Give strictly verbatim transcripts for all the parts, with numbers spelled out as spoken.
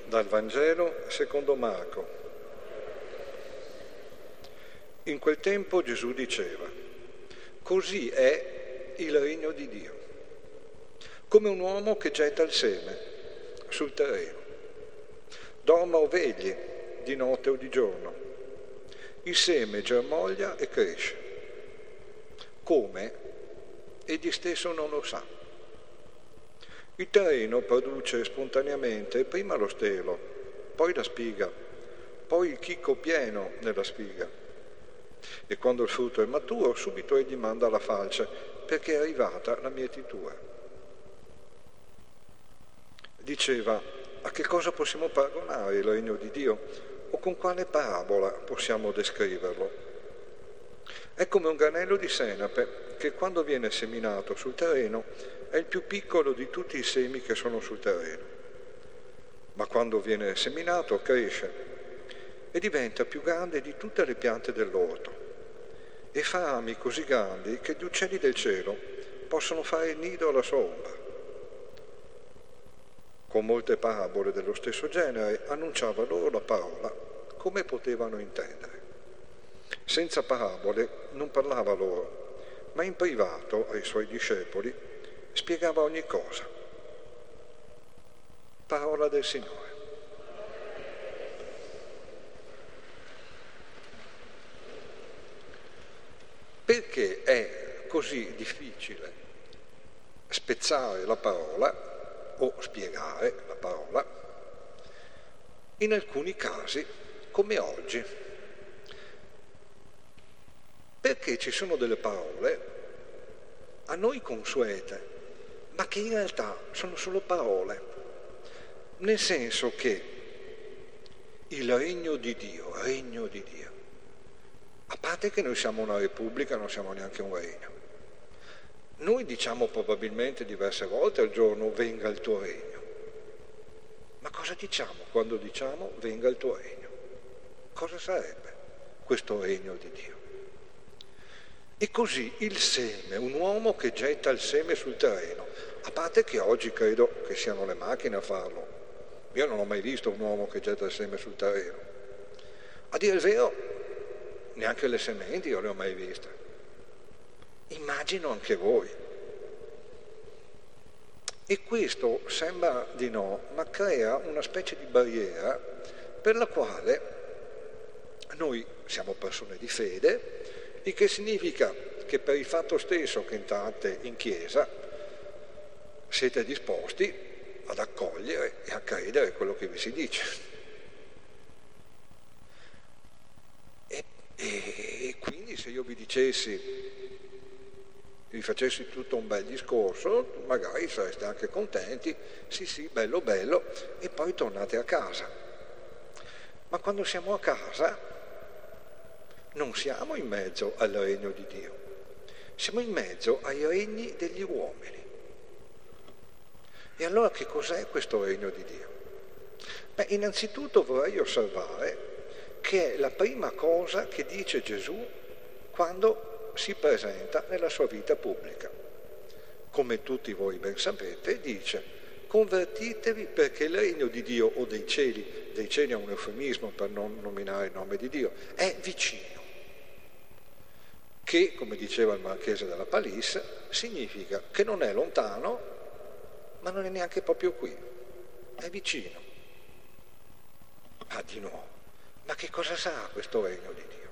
Dal Vangelo secondo Marco. In quel tempo Gesù diceva: così è il regno di Dio, come un uomo che getta il seme sul terreno. Dorma o vegli, di notte o di giorno, il seme germoglia e cresce. Come? Egli stesso non lo sa. Il terreno produce spontaneamente prima lo stelo, poi la spiga, poi il chicco pieno nella spiga. E quando il frutto è maturo, subito egli manda la falce, perché è arrivata la mietitura. Diceva: a che cosa possiamo paragonare il regno di Dio? O con quale parabola possiamo descriverlo? È come un granello di senape che quando viene seminato sul terreno è il più piccolo di tutti i semi che sono sul terreno. Ma quando viene seminato cresce e diventa più grande di tutte le piante dell'orto e fa rami così grandi che gli uccelli del cielo possono fare il nido alla sua ombra. Con molte parabole dello stesso genere annunciava loro la parola come potevano intendere. Senza parabole non parlava loro, ma in privato ai suoi discepoli spiegava ogni cosa. Parola del Signore. Perché è così difficile spezzare la parola o spiegare la parola? In alcuni casi, come oggi. Perché ci sono delle parole a noi consuete, ma che in realtà sono solo parole, nel senso che il regno di Dio, regno di Dio, a parte che noi siamo una repubblica, non siamo neanche un regno. Noi diciamo probabilmente diverse volte al giorno venga il tuo regno. Ma cosa diciamo quando diciamo venga il tuo regno? Cosa sarebbe questo regno di Dio? E così il seme, un uomo che getta il seme sul terreno, a parte che oggi credo che siano le macchine a farlo. Io non ho mai visto un uomo che getta il seme sul terreno. A dire il vero, neanche le sementi io le ho mai viste. Immagino anche voi. E questo sembra di no, ma crea una specie di barriera per la quale noi siamo persone di fede, il che significa che per il fatto stesso che entrate in chiesa siete disposti ad accogliere e a credere quello che vi si dice. E, e quindi se io vi dicessi, vi facessi tutto un bel discorso, magari sareste anche contenti, sì sì, bello bello, e poi tornate a casa. Ma quando siamo a casa non siamo in mezzo al regno di Dio, siamo in mezzo ai regni degli uomini. E allora che cos'è questo regno di Dio? Beh, innanzitutto vorrei osservare che è la prima cosa che dice Gesù quando si presenta nella sua vita pubblica. Come tutti voi ben sapete, dice: convertitevi perché il regno di Dio o dei cieli, dei cieli è un eufemismo per non nominare il nome di Dio, è vicino. Che, come diceva il marchese della Palisse, significa che non è lontano, ma non è neanche proprio qui, è vicino. Ma di nuovo, ma che cosa sarà questo regno di Dio?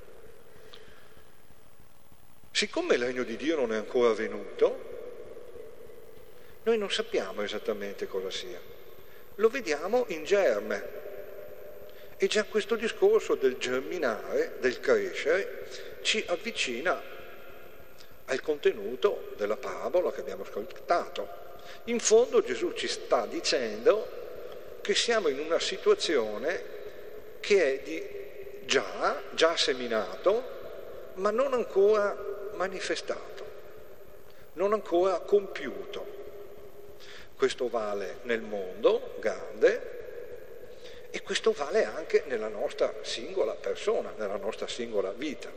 Siccome il regno di Dio non è ancora venuto, noi non sappiamo esattamente cosa sia. Lo vediamo in germe. E già questo discorso del germinare, del crescere, ci avvicina al contenuto della parabola che abbiamo ascoltato. In fondo Gesù ci sta dicendo che siamo in una situazione che è di già, già seminato, ma non ancora manifestato, non ancora compiuto. Questo vale nel mondo grande e questo vale anche nella nostra singola persona, nella nostra singola vita.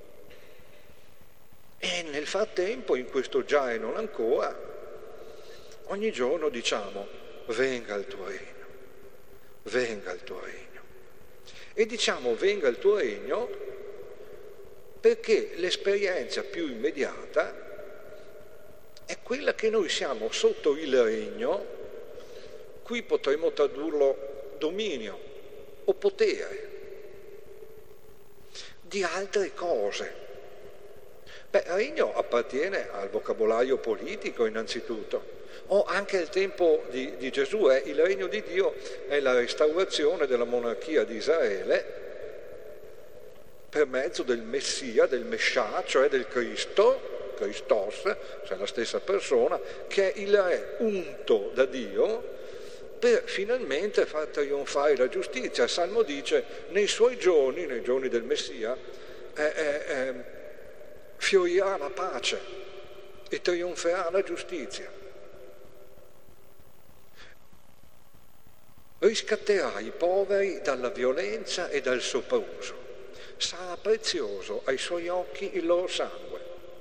E nel frattempo, in questo già e non ancora, ogni giorno diciamo: venga il tuo regno, venga il tuo regno. E diciamo venga il tuo regno perché l'esperienza più immediata è quella che noi siamo sotto il regno, qui potremmo tradurlo dominio o potere, di altre cose. Beh, regno appartiene al vocabolario politico innanzitutto, o anche al tempo di, di Gesù, eh, il regno di Dio è la restaurazione della monarchia di Israele per mezzo del Messia, del Mescià, cioè del Cristo, Christos, cioè la stessa persona, che è il re unto da Dio per finalmente far trionfare la giustizia. Il Salmo dice, nei suoi giorni, nei giorni del Messia, eh, eh, eh, fiorirà la pace e trionferà la giustizia. Riscatterà i poveri dalla violenza e dal soprauso. Sarà prezioso ai suoi occhi il loro sangue.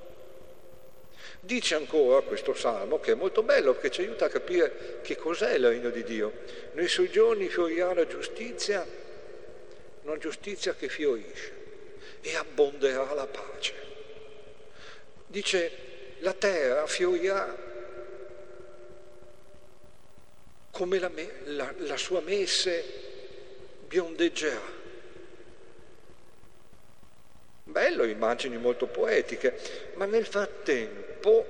Dice ancora questo salmo, che è molto bello perché ci aiuta a capire che cos'è il regno di Dio. Nei suoi giorni fiorirà la giustizia, una giustizia che fiorisce, e abbonderà la pace. Dice, la terra fiorirà come la, la, la sua messe biondeggerà. Bello, immagini molto poetiche, ma nel frattempo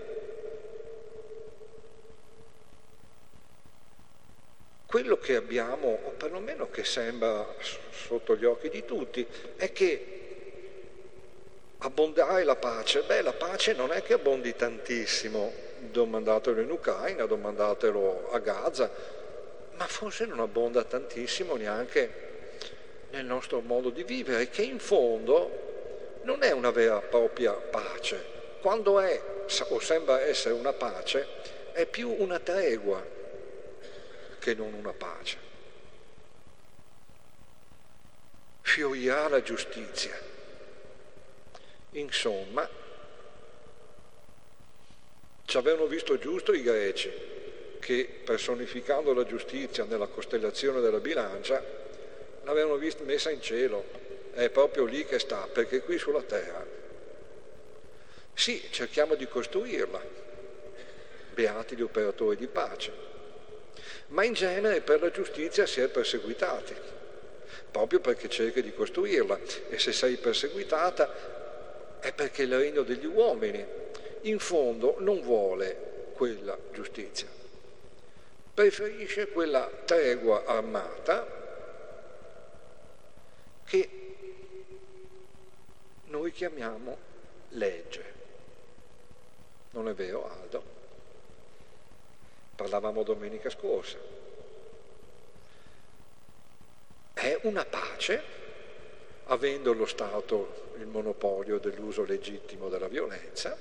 quello che abbiamo, o perlomeno che sembra sotto gli occhi di tutti, è che abbondare la pace. Beh, la pace non è che abbondi tantissimo, domandatelo in Ucraina, domandatelo a Gaza, ma forse non abbonda tantissimo neanche nel nostro modo di vivere, che in fondo non è una vera e propria pace. Quando è, o sembra essere una pace, è più una tregua che non una pace. Fiorirà la giustizia. Insomma, ci avevano visto giusto i greci, che personificando la giustizia nella costellazione della bilancia, l'avevano vista messa in cielo. È proprio lì che sta, perché qui sulla terra sì, cerchiamo di costruirla, beati gli operatori di pace, ma in genere per la giustizia si è perseguitati, proprio perché cerchi di costruirla, e se sei perseguitata è perché il regno degli uomini in fondo non vuole quella giustizia, preferisce quella tregua armata che noi chiamiamo legge. Non è vero, Aldo? Parlavamo domenica scorsa. È una pace, avendo lo Stato il monopolio dell'uso legittimo della violenza,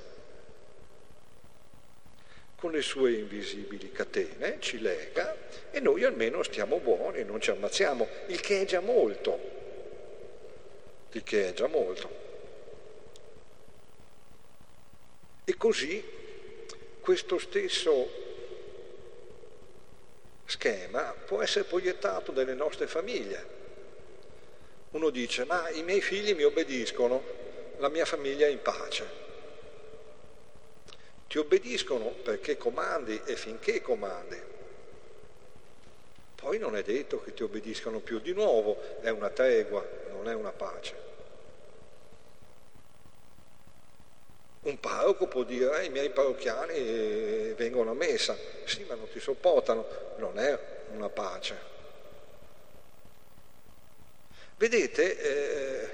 con le sue invisibili catene ci lega e noi almeno stiamo buoni, non ci ammazziamo, il che è già molto, il che è già molto. E così questo stesso schema può essere proiettato nelle nostre famiglie. Uno dice, ma i miei figli mi obbediscono, la mia famiglia è in pace. Ti obbediscono perché comandi e finché comandi. Poi non è detto che ti obbediscano più di nuovo, è una tregua, non è una pace. Un parroco può dire, eh, i miei parrocchiani vengono a messa, sì, ma non ti sopportano, non è una pace. Vedete, eh,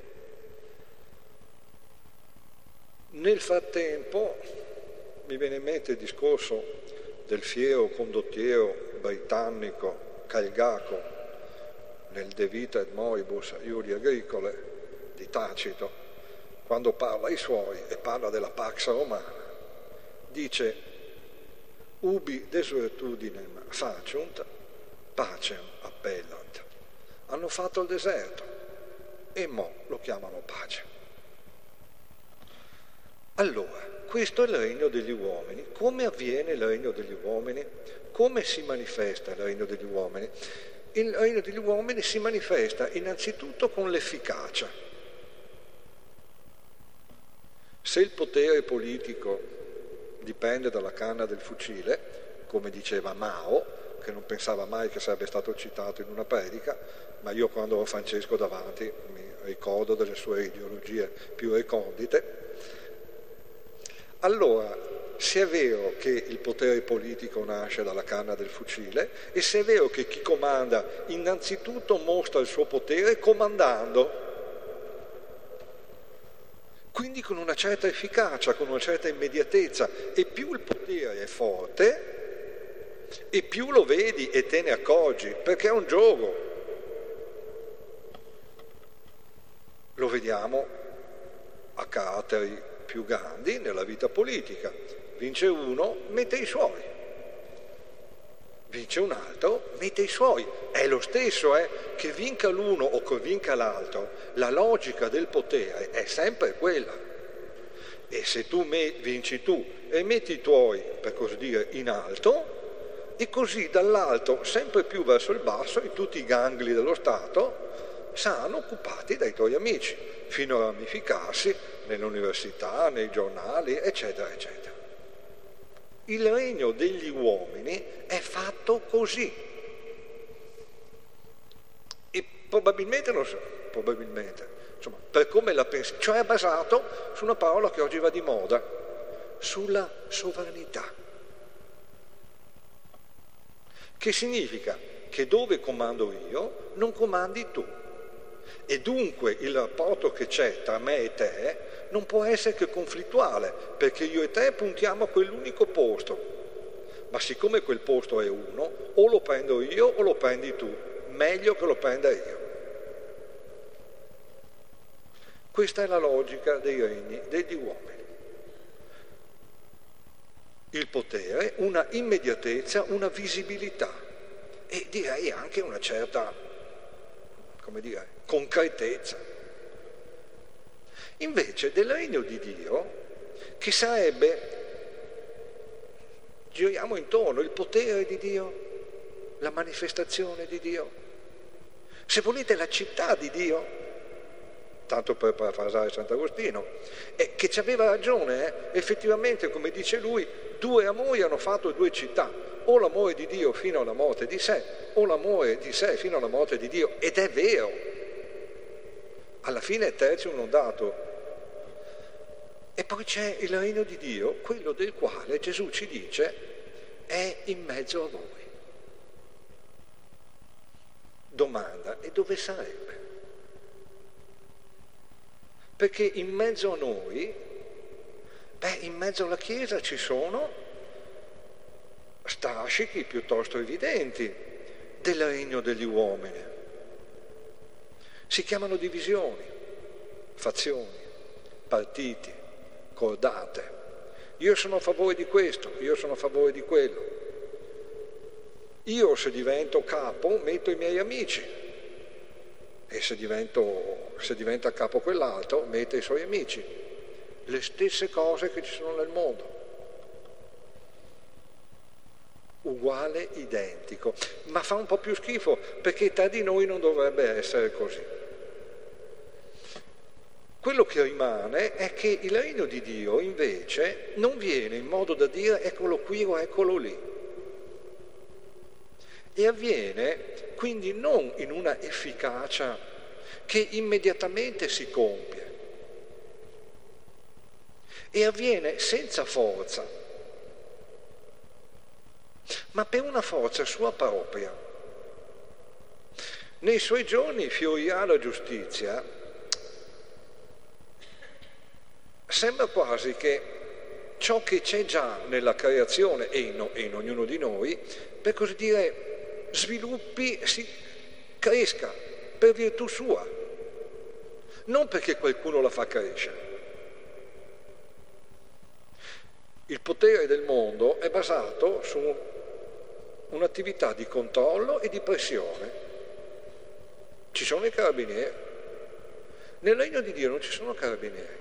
nel frattempo mi viene in mente il discorso del fiero condottiero britannico Calgaco nel De Vita et Moribus Iuri Agricole di Tacito, quando parla ai suoi e parla della Pax Romana, dice ubi desuetudinem faciunt, pacem appellant. Hanno fatto il deserto e mo lo chiamano pace. Allora, questo è il regno degli uomini. Come avviene il regno degli uomini? Come si manifesta il regno degli uomini? il regno degli uomini si manifesta innanzitutto con l'efficacia. Se il potere politico dipende dalla canna del fucile, come diceva Mao, che non pensava mai che sarebbe stato citato in una predica, ma io quando ho Francesco davanti mi ricordo delle sue ideologie più recondite. Allora, se è vero che il potere politico nasce dalla canna del fucile, e se è vero che chi comanda innanzitutto mostra il suo potere comandando, quindi con una certa efficacia, con una certa immediatezza, e più il potere è forte, e più lo vedi e te ne accorgi, perché è un gioco. Lo vediamo a caratteri più grandi nella vita politica. Vince uno, mette i suoi. Vince un altro, mette i suoi. È lo stesso, eh, che vinca l'uno o che vinca l'altro. La logica del potere è sempre quella. E se tu me, vinci tu e metti i tuoi, per così dire, in alto, e così dall'alto sempre più verso il basso, in tutti i gangli dello Stato, saranno occupati dai tuoi amici, fino a ramificarsi nell'università, nei giornali, eccetera, eccetera. Il regno degli uomini è fatto così. E probabilmente, non so, probabilmente, insomma, per come la pensi, cioè è basato su una parola che oggi va di moda, sulla sovranità. Che significa che dove comando io, non comandi tu. E dunque il rapporto che c'è tra me e te non può essere che conflittuale, perché io e te puntiamo a quell'unico posto. Ma siccome quel posto è uno, o lo prendo io o lo prendi tu. Meglio che lo prenda io. Questa è la logica dei regni degli uomini. Il potere, una immediatezza, una visibilità e direi anche una certa, come dire, concretezza. Invece del regno di Dio, che sarebbe, giriamo intorno, il potere di Dio, la manifestazione di Dio, se volete la città di Dio, tanto per parafrasare Sant'Agostino, e che ci aveva ragione, eh? Effettivamente, come dice lui, due amori hanno fatto due città, o l'amore di Dio fino alla morte di sé, o l'amore di sé fino alla morte di Dio, ed è vero, alla fine è tertium non datur. E poi c'è il regno di Dio, quello del quale Gesù ci dice è in mezzo a voi. Domanda, e dove sarebbe? Perché in mezzo a noi, beh, in mezzo alla Chiesa ci sono strascichi piuttosto evidenti del regno degli uomini. Si chiamano divisioni, fazioni, partiti, cordate. Io sono a favore di questo, io sono a favore di quello. Io se divento capo metto i miei amici e se, divento, se diventa capo quell'altro mette i suoi amici. Le stesse cose che ci sono nel mondo. Uguale, identico, ma fa un po' più schifo perché tra di noi non dovrebbe essere così. Quello che rimane è che il regno di Dio invece non viene in modo da dire eccolo qui o eccolo lì, e avviene quindi non in una efficacia che immediatamente si compie, e avviene senza forza, ma per una forza sua propria. Nei suoi giorni fiorirà la giustizia. Sembra quasi che ciò che c'è già nella creazione e in, e in ognuno di noi, per così dire, sviluppi, si cresca per virtù sua, non perché qualcuno la fa crescere. Il potere del mondo è basato su un'attività di controllo e di pressione. Ci sono i carabinieri. Nel regno di Dio non ci sono carabinieri.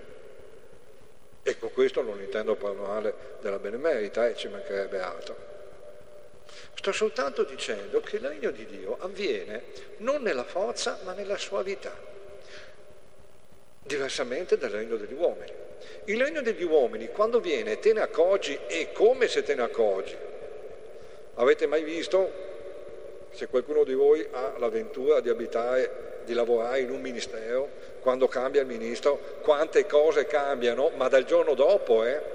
E con questo non intendo parlare della benemerita, e eh, ci mancherebbe altro. Sto soltanto dicendo che il regno di Dio avviene non nella forza ma nella suavità, diversamente dal regno degli uomini. Il regno degli uomini quando viene te ne accorgi, e come se te ne accorgi. Avete mai visto, se qualcuno di voi ha l'avventura di abitare, di lavorare in un ministero, quando cambia il ministro, quante cose cambiano, ma dal giorno dopo, eh?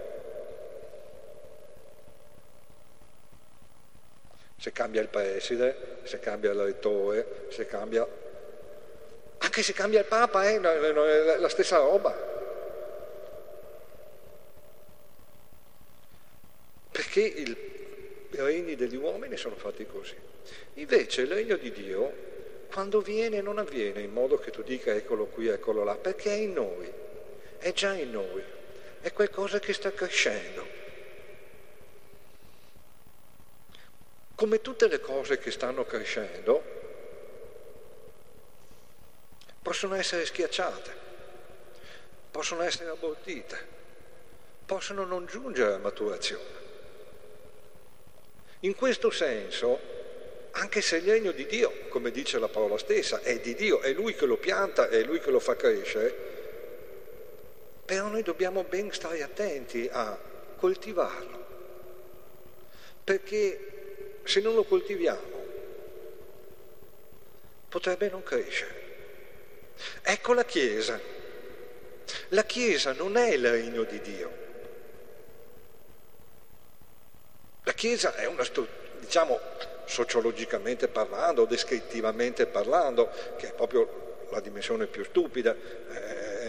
Se cambia il preside, se cambia il rettore, se cambia... anche se cambia il Papa, eh? Non è la stessa roba. Perché il, i regni degli uomini sono fatti così. Invece il regno di Dio, quando viene, non avviene in modo che tu dica eccolo qui, eccolo là, perché è in noi, è già in noi, è qualcosa che sta crescendo. Come tutte le cose che stanno crescendo, possono essere schiacciate, possono essere abortite, possono non giungere a maturazione. In questo senso, anche se il regno di Dio, come dice la parola stessa, è di Dio, è Lui che lo pianta, è Lui che lo fa crescere, però noi dobbiamo ben stare attenti a coltivarlo, perché se non lo coltiviamo potrebbe non crescere. Ecco la Chiesa. La Chiesa non è il regno di Dio. La Chiesa è una struttura, diciamo, sociologicamente parlando, descrittivamente parlando, che è proprio la dimensione più stupida. Eh,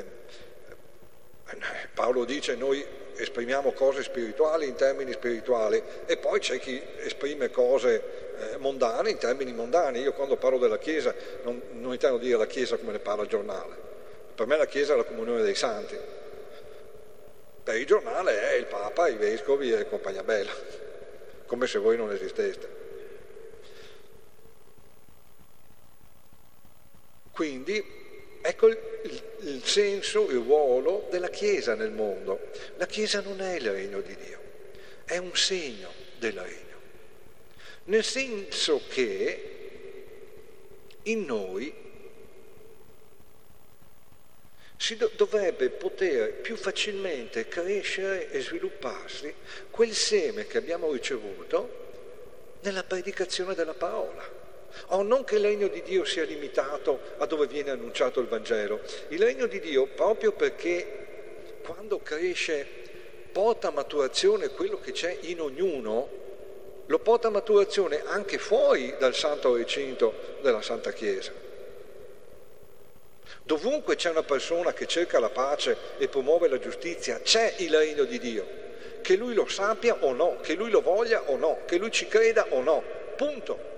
Paolo dice noi esprimiamo cose spirituali in termini spirituali e poi c'è chi esprime cose eh, mondane in termini mondani. Io quando parlo della Chiesa non, non intendo dire la Chiesa come ne parla il giornale. Per me la Chiesa è la comunione dei santi. Per il giornale è il Papa, i Vescovi e compagnia bella, come se voi non esisteste. Quindi ecco il, il, il senso, il ruolo della Chiesa nel mondo. La Chiesa non è il regno di Dio, è un segno del regno. Nel senso che in noi si do- dovrebbe poter più facilmente crescere e svilupparsi quel seme che abbiamo ricevuto nella predicazione della parola. O non che il regno di Dio sia limitato a dove viene annunciato il Vangelo. Il regno di Dio, proprio perché quando cresce porta a maturazione quello che c'è in ognuno, lo porta a maturazione anche fuori dal santo recinto della Santa Chiesa. Dovunque c'è una persona che cerca la pace e promuove la giustizia, c'è il regno di Dio. Che lui lo sappia o no, che lui lo voglia o no, che lui ci creda o no, punto.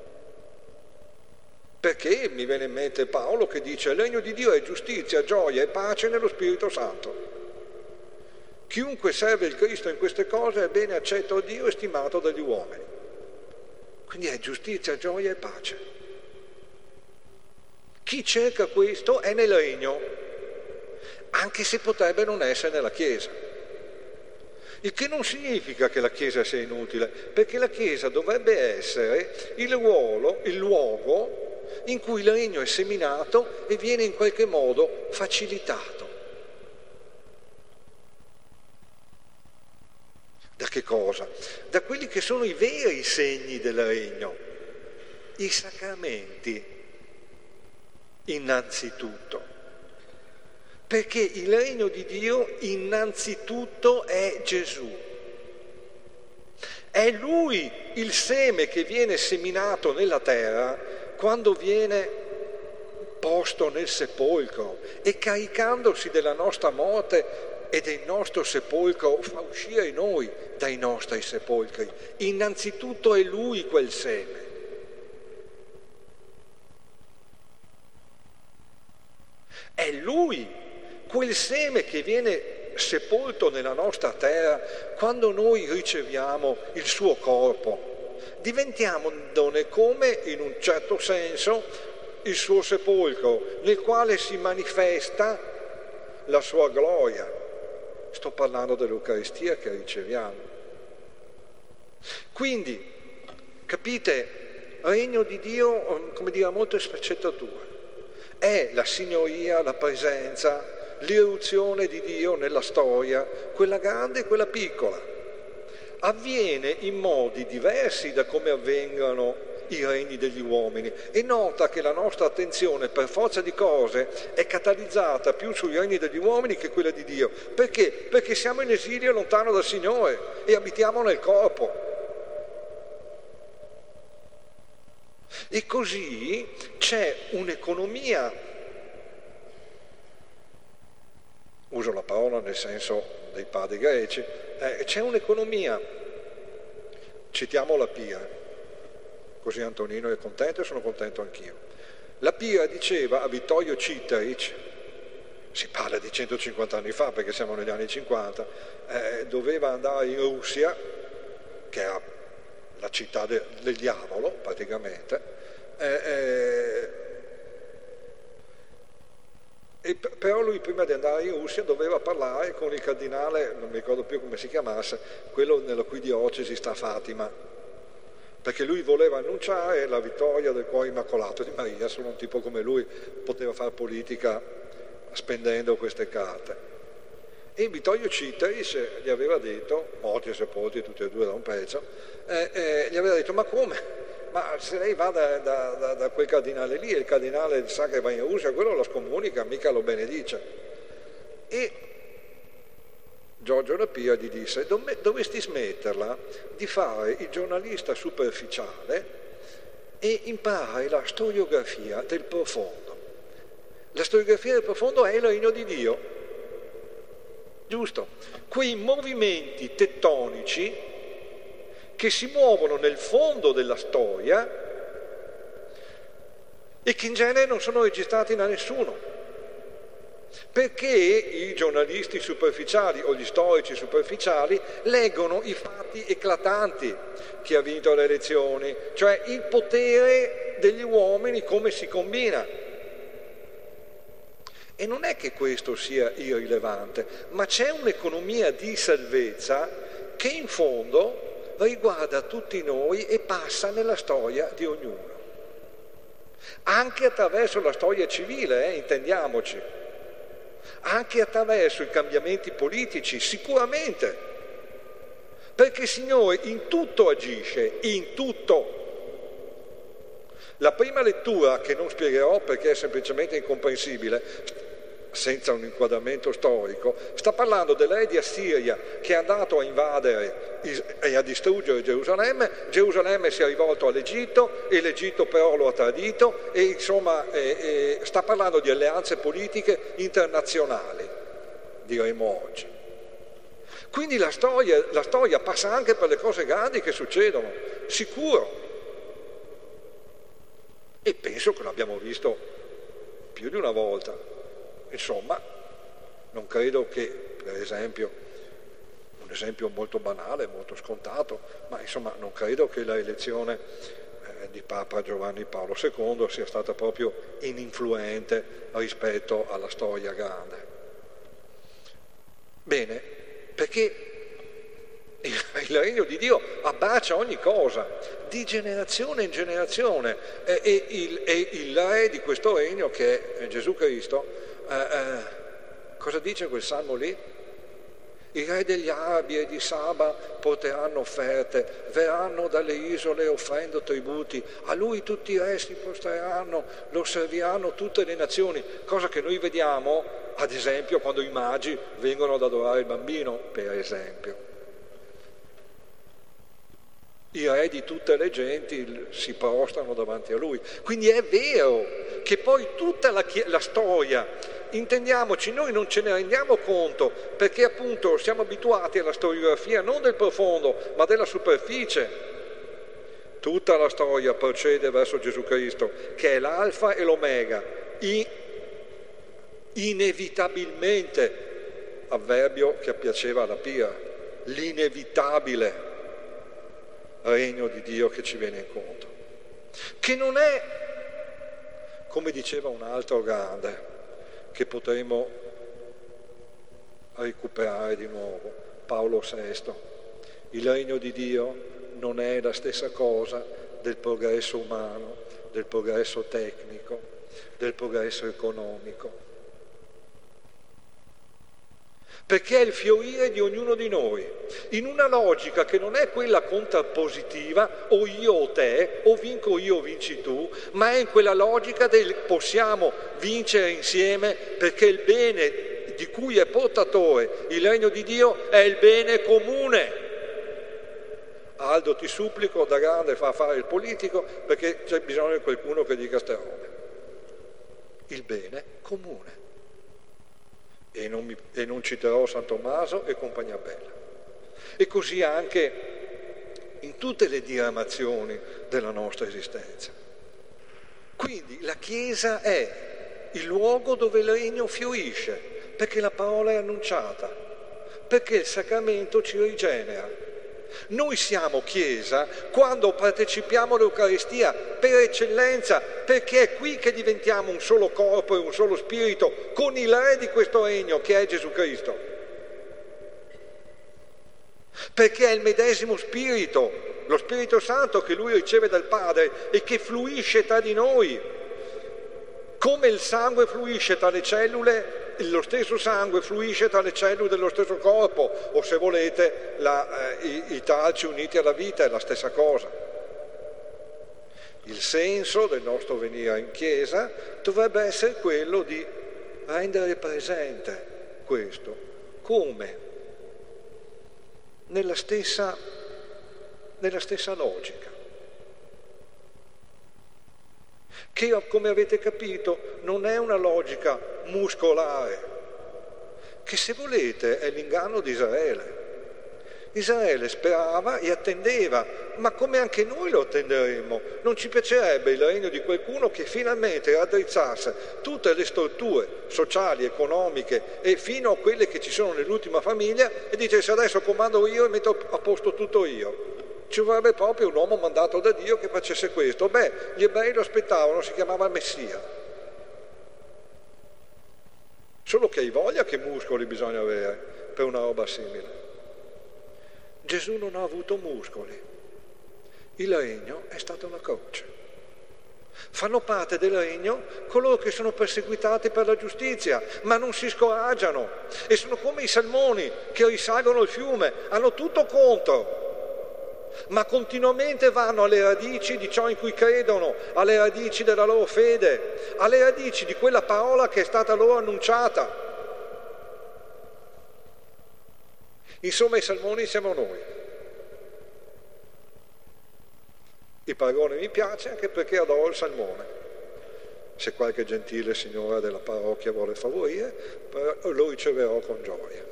Perché mi viene in mente Paolo che dice il regno di Dio è giustizia, gioia e pace nello Spirito Santo. Chiunque serve il Cristo in queste cose è bene accetto a Dio e stimato dagli uomini. Quindi è giustizia, gioia e pace. Chi cerca questo è nel regno, anche se potrebbe non essere nella Chiesa. Il che non significa che la Chiesa sia inutile, perché la Chiesa dovrebbe essere il ruolo, il luogo in cui il regno è seminato e viene in qualche modo facilitato. Da che cosa? Da quelli che sono i veri segni del regno, i sacramenti innanzitutto. Perché il regno di Dio innanzitutto è Gesù. È Lui il seme che viene seminato nella terra quando viene posto nel sepolcro e caricandosi della nostra morte e del nostro sepolcro fa uscire noi dai nostri sepolcri. Innanzitutto è Lui quel seme. È Lui quel seme che viene sepolto nella nostra terra quando noi riceviamo il suo corpo. Diventiamone come, in un certo senso, il suo sepolcro, nel quale si manifesta la sua gloria. Sto parlando dell'Eucaristia che riceviamo. Quindi, Capite? Regno di Dio, come dire, ha molte sfaccettature. È la signoria, la presenza, l'irruzione di Dio nella storia, quella grande e quella piccola. Avviene in modi diversi da come avvengono i regni degli uomini, e nota che la nostra attenzione per forza di cose è catalizzata più sui regni degli uomini che quella di Dio. Perché? Perché siamo in esilio lontano dal Signore e abitiamo nel corpo. E così c'è un'economia, uso la parola nel senso dei padri greci, eh, c'è un'economia, citiamo la Pira, così Antonino è contento e sono contento anch'io. La Pira diceva a Vittorio Citteric, si parla di centocinquanta anni fa perché siamo negli anni cinquanta, eh, doveva andare in Russia, che era la città de, del diavolo praticamente, eh, eh, e però lui prima di andare in Russia doveva parlare con il cardinale, non mi ricordo più come si chiamasse, quello nella cui diocesi sta Fatima, perché lui voleva annunciare la vittoria del cuore immacolato di Maria. Solo un tipo come lui poteva fare politica spendendo queste carte. E Vittorio Citteric gli aveva detto, morti e sepolti tutti e due da un pezzo, eh, eh, gli aveva detto: ma come? Ma se lei va da, da, da, da quel cardinale lì, e il cardinale sa che va in Russia, quello lo scomunica, mica lo benedice. E Giorgio La Pira gli disse: dovresti smetterla di fare il giornalista superficiale e imparare la storiografia del profondo. La storiografia del profondo è il regno di Dio. Giusto? Quei movimenti tettonici che si muovono nel fondo della storia e che in genere non sono registrati da nessuno, perché i giornalisti superficiali o gli storici superficiali leggono i fatti eclatanti: chi ha vinto le elezioni, cioè il potere degli uomini, come si combina. E non è che questo sia irrilevante, ma c'è un'economia di salvezza che in fondo riguarda tutti noi e passa nella storia di ognuno. Anche attraverso la storia civile, eh, intendiamoci. Anche attraverso i cambiamenti politici, sicuramente. Perché il Signore in tutto agisce, in tutto. La prima lettura, che non spiegherò perché è semplicemente incomprensibile, senza un inquadramento storico, sta parlando del re di Assiria che è andato a invadere e a distruggere Gerusalemme. Gerusalemme si è rivolto all'Egitto e l'Egitto però lo ha tradito, e insomma eh, eh, sta parlando di alleanze politiche internazionali, diremo oggi. Quindi la storia, la storia passa anche per le cose grandi che succedono, sicuro. E penso che l'abbiamo visto più di una volta. Insomma, non credo che, per esempio, un esempio molto banale, molto scontato, ma insomma non credo che la elezione eh, di Papa Giovanni Paolo secondo sia stata proprio ininfluente rispetto alla storia grande. Bene, perché il regno di Dio abbraccia ogni cosa, di generazione in generazione, e, e, il, e il re di questo regno, che è Gesù Cristo, eh, eh, cosa dice quel salmo lì? I re degli Arabi e di Saba porteranno offerte, verranno dalle isole offrendo tributi, a lui tutti i re si prostreranno, lo serviranno tutte le nazioni, cosa che noi vediamo, ad esempio, quando i magi vengono ad adorare il bambino, per esempio. I re di tutte le genti si prostrano davanti a lui. Quindi è vero che poi tutta la, la storia, intendiamoci, noi non ce ne rendiamo conto perché appunto siamo abituati alla storiografia non del profondo ma della superficie. Tutta la storia procede verso Gesù Cristo, che è l'alfa e l'omega, I, inevitabilmente, avverbio che piaceva alla Pira, l'inevitabile regno di Dio che ci viene incontro, che non è, come diceva un altro grande, che potremo recuperare di nuovo, Paolo sesto, il regno di Dio non è la stessa cosa del progresso umano, del progresso tecnico, del progresso economico. Perché è il fiorire di ognuno di noi, in una logica che non è quella contrappositiva, o io o te, o vinco io o vinci tu, ma è in quella logica del possiamo vincere insieme, perché il bene di cui è portatore il regno di Dio è il bene comune. Aldo, ti supplico, da grande fa fare il politico, perché c'è bisogno di qualcuno che dica ste robe. Il bene comune. E non, mi, e non citerò San Tommaso e compagnia bella. E così anche in tutte le diramazioni della nostra esistenza. Quindi la Chiesa è il luogo dove il regno fiorisce, perché la parola è annunciata, perché il sacramento ci rigenera. Noi siamo Chiesa quando partecipiamo all'Eucaristia per eccellenza, perché è qui che diventiamo un solo corpo e un solo spirito con il Re di questo regno che è Gesù Cristo. Perché è il medesimo Spirito, lo Spirito Santo che Lui riceve dal Padre e che fluisce tra di noi. Come il sangue fluisce tra le cellule, lo stesso sangue fluisce tra le cellule dello stesso corpo, o se volete la, eh, i, i tralci uniti alla vita è la stessa cosa. Il senso del nostro venire in Chiesa dovrebbe essere quello di rendere presente questo. Come? Nella stessa, nella stessa logica. Che, come avete capito, non è una logica muscolare, che se volete è l'inganno di Israele. Israele sperava e attendeva, ma come anche noi lo attenderemmo. Non ci piacerebbe il regno di qualcuno che finalmente raddrizzasse tutte le strutture sociali, economiche e fino a quelle che ci sono nell'ultima famiglia e dicesse adesso comando io e metto a posto tutto io. Ci vorrebbe proprio un uomo mandato da Dio che facesse questo. Beh, gli ebrei lo aspettavano, si chiamava Messia. Solo che hai voglia che muscoli bisogna avere per una roba simile. Gesù non ha avuto muscoli. Il regno è stata una croce. Fanno parte del regno coloro che sono perseguitati per la giustizia, ma non si scoraggiano. E sono come i salmoni che risalgono il fiume, hanno tutto contro. Ma continuamente vanno alle radici di ciò in cui credono, alle radici della loro fede, alle radici di quella parola che è stata loro annunciata. Insomma, i salmoni siamo noi. Il paragone mi piace anche perché adoro il salmone. Se qualche gentile signora della parrocchia vuole favorire, lo riceverò con gioia.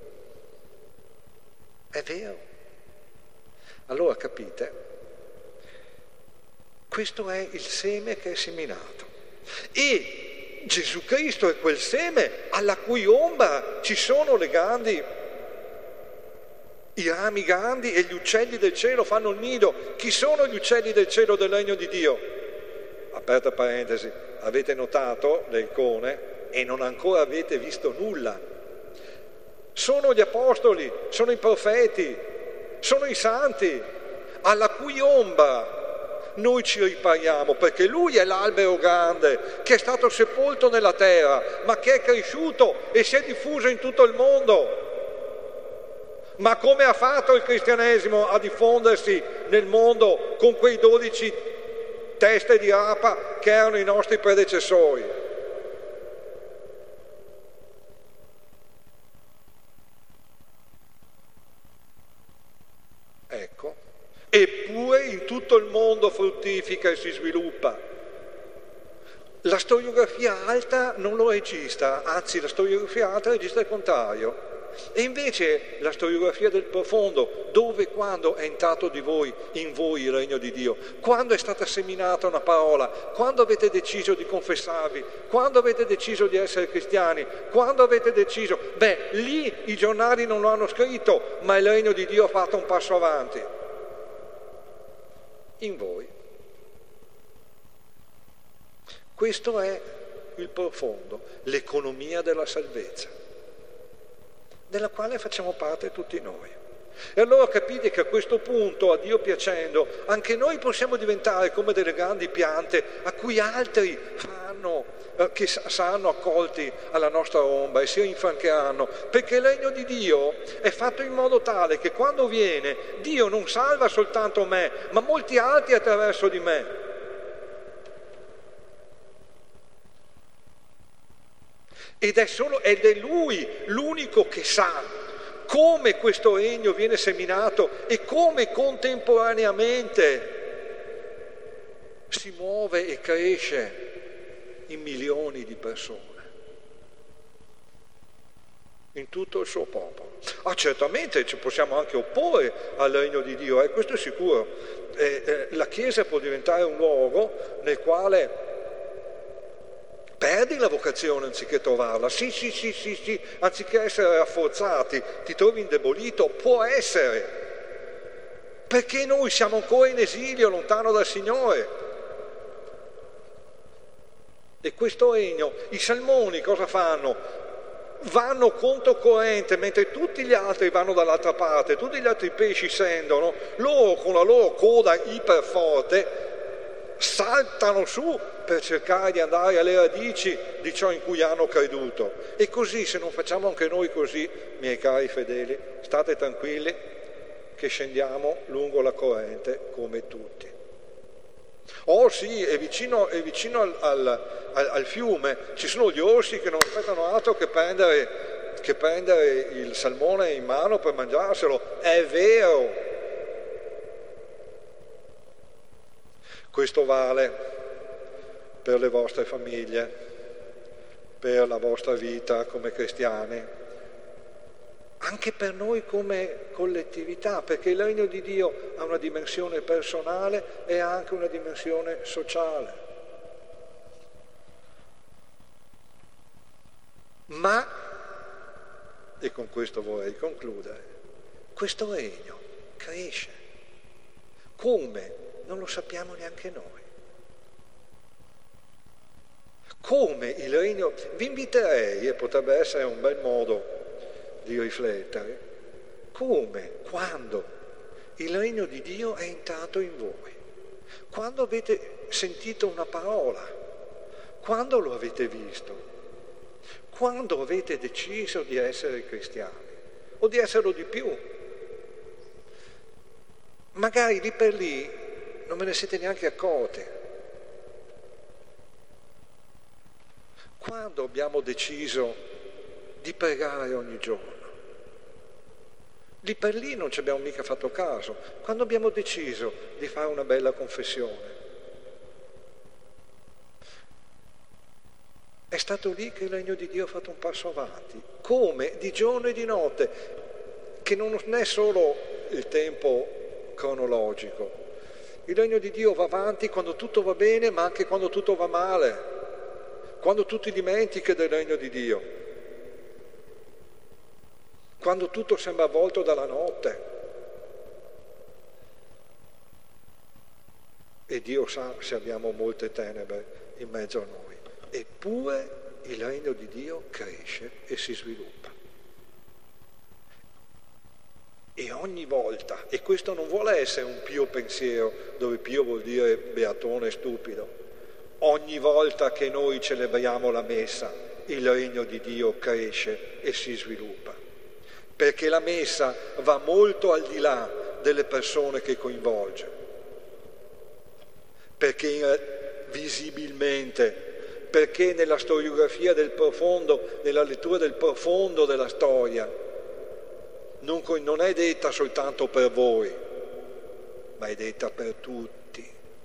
È vero. Allora capite, questo è il seme che è seminato e Gesù Cristo è quel seme alla cui ombra ci sono le grandi, i rami grandi e gli uccelli del cielo fanno il nido. Chi sono gli uccelli del cielo del regno di Dio? Aperta parentesi, avete notato le icone e non ancora avete visto nulla. Sono gli apostoli, sono i profeti, sono i santi alla cui ombra noi ci ripariamo, perché lui è l'albero grande che è stato sepolto nella terra ma che è cresciuto e si è diffuso in tutto il mondo. Ma come ha fatto il cristianesimo a diffondersi nel mondo con quei dodici teste di rapa che erano i nostri predecessori? Ecco, eppure in tutto il mondo fruttifica e si sviluppa. La storiografia alta non lo registra, anzi la storiografia alta registra il contrario. E invece la storiografia del profondo, dove e quando è entrato di voi, in voi il regno di Dio, quando è stata seminata una parola, quando avete deciso di confessarvi, quando avete deciso di essere cristiani, quando avete deciso, beh, lì i giornali non lo hanno scritto, ma il regno di Dio ha fatto un passo avanti. In voi. Questo è il profondo, l'economia della salvezza, della quale facciamo parte tutti noi. E allora capite che a questo punto, a Dio piacendo, anche noi possiamo diventare come delle grandi piante a cui altri fanno, eh, che saranno accolti alla nostra ombra e si rinfrancheranno, perché il regno di Dio è fatto in modo tale che quando viene, Dio non salva soltanto me, ma molti altri attraverso di me. Ed è, solo, ed è Lui l'unico che sa come questo regno viene seminato e come contemporaneamente si muove e cresce in milioni di persone, in tutto il suo popolo. Ah, certamente ci possiamo anche opporre al regno di Dio, eh, questo è sicuro. Eh, eh, la Chiesa può diventare un luogo nel quale perdi la vocazione anziché trovarla, sì, sì, sì, sì, sì, anziché essere rafforzati, ti trovi indebolito, può essere, perché noi siamo ancora in esilio, lontano dal Signore. E questo regno, i salmoni cosa fanno? Vanno controcorrente, mentre tutti gli altri vanno dall'altra parte, tutti gli altri pesci scendono, loro con la loro coda iperforte saltano su per cercare di andare alle radici di ciò in cui hanno creduto. E così, se non facciamo anche noi così, miei cari fedeli, state tranquilli che scendiamo lungo la corrente come tutti. Oh sì, è vicino, è vicino al, al, al, al fiume, ci sono gli orsi che non aspettano altro che prendere, che prendere il salmone in mano per mangiarselo, è vero. Questo vale per le vostre famiglie, per la vostra vita come cristiani, anche per noi come collettività, perché il regno di Dio ha una dimensione personale e ha anche una dimensione sociale. Ma, e con questo vorrei concludere, questo regno cresce. Come? Non lo sappiamo neanche noi. Come il regno... Vi inviterei, e potrebbe essere un bel modo di riflettere, come, quando il regno di Dio è entrato in voi, quando avete sentito una parola, quando lo avete visto, quando avete deciso di essere cristiani o di esserlo di più. Magari lì per lì non ve ne siete neanche accorti. Quando abbiamo deciso di pregare ogni giorno? Lì per lì non ci abbiamo mica fatto caso. Quando abbiamo deciso di fare una bella confessione? È stato lì che il regno di Dio ha fatto un passo avanti. Come? Di giorno e di notte, che non è solo il tempo cronologico. Il regno di Dio va avanti quando tutto va bene, ma anche quando tutto va male, quando tu ti dimentichi del regno di Dio, quando tutto sembra avvolto dalla notte. E Dio sa se abbiamo molte tenebre in mezzo a noi. Eppure il regno di Dio cresce e si sviluppa. E ogni volta, e questo non vuole essere un pio pensiero, dove pio vuol dire beatone stupido, ogni volta che noi celebriamo la messa, il regno di Dio cresce e si sviluppa. Perché la messa va molto al di là delle persone che coinvolge. Perché visibilmente, perché nella storiografia del profondo, nella lettura del profondo della storia, Non, non è detta soltanto per voi, ma è detta per tutti.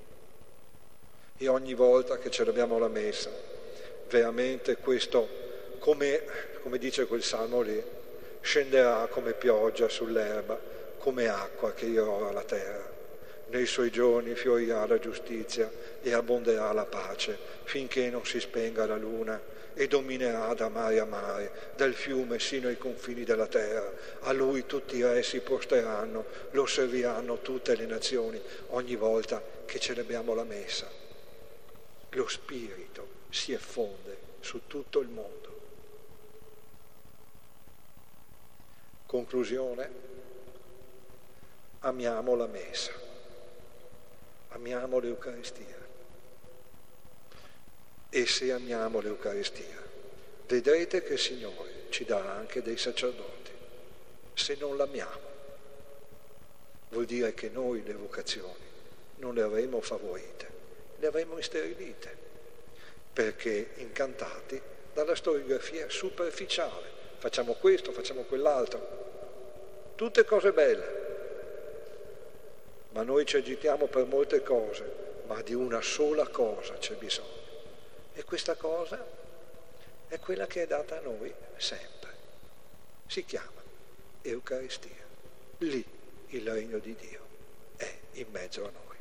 E ogni volta che celebriamo la messa, veramente questo, come, come dice quel salmo lì, scenderà come pioggia sull'erba, come acqua che irrora la terra. Nei suoi giorni fiorirà la giustizia e abbonderà la pace, finché non si spenga la luna, e dominerà da mare a mare, dal fiume sino ai confini della terra. A lui tutti i re si prostreranno, lo serviranno tutte le nazioni. Ogni volta che celebriamo la messa, lo Spirito si effonde su tutto il mondo. Conclusione: amiamo la messa, amiamo l'Eucaristia. E se amiamo l'Eucaristia, vedrete che il Signore ci dà anche dei sacerdoti. Se non l'amiamo, vuol dire che noi le vocazioni non le avremo favorite, le avremo isterilite, perché incantati dalla storiografia superficiale. Facciamo questo, facciamo quell'altro, tutte cose belle, ma noi ci agitiamo per molte cose, ma di una sola cosa c'è bisogno. E questa cosa è quella che è data a noi sempre. Si chiama Eucaristia. Lì il regno di Dio è in mezzo a noi.